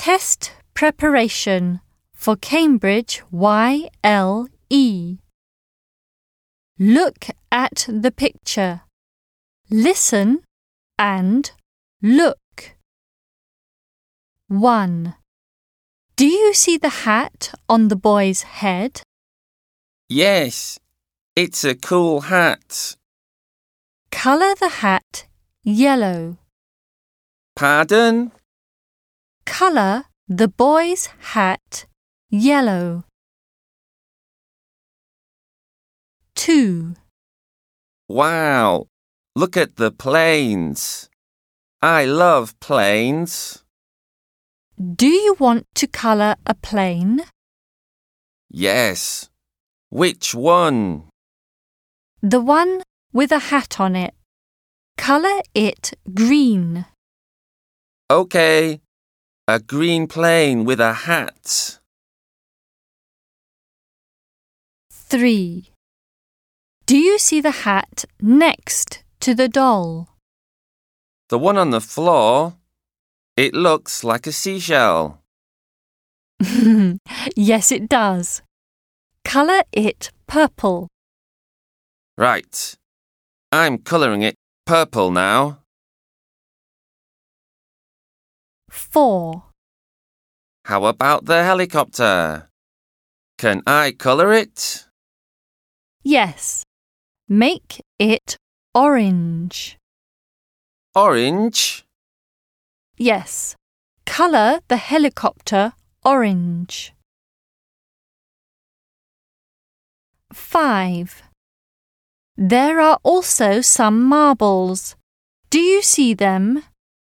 Test preparation for Cambridge YLE. Look at the picture. Listen and look. 1. Do you see the hat on the boy's head? Yes, it's a cool hat. Colour the hat yellow. Pardon? Colour the boy's hat yellow. 2. Wow, look at the planes. I love planes. Do you want to colour a plane? Yes. Which one? The one with a hat on it. Colour it green. Okay, a green plane with a hat. 3. Do you see the hat next to the doll? The one on the floor? It looks like a seashell. Yes, it does. Colour it purple. Right. I'm colouring it purple now. 4. How about the helicopter? Can I colour it? Yes. Make it orange. Orange? Yes. Colour the helicopter orange. 5. There are also some marbles. Do you see them?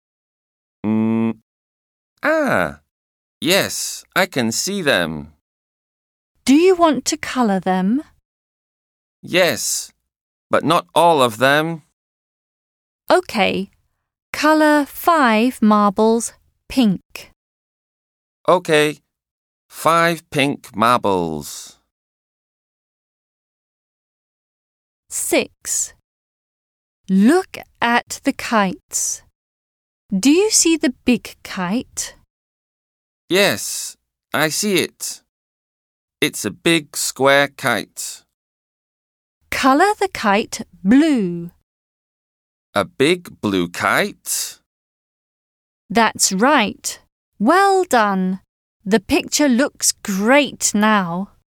Yes, I can see them. Do you want to colour them? Yes, but not all of them. OK. Colour 5 marbles pink. Okay, 5 pink marbles. 6. Look at the kites. Do you see the big kite? Yes, I see it. It's a big square kite. Colour the kite blue. A big blue kite? That's right. Well done. The picture looks great now.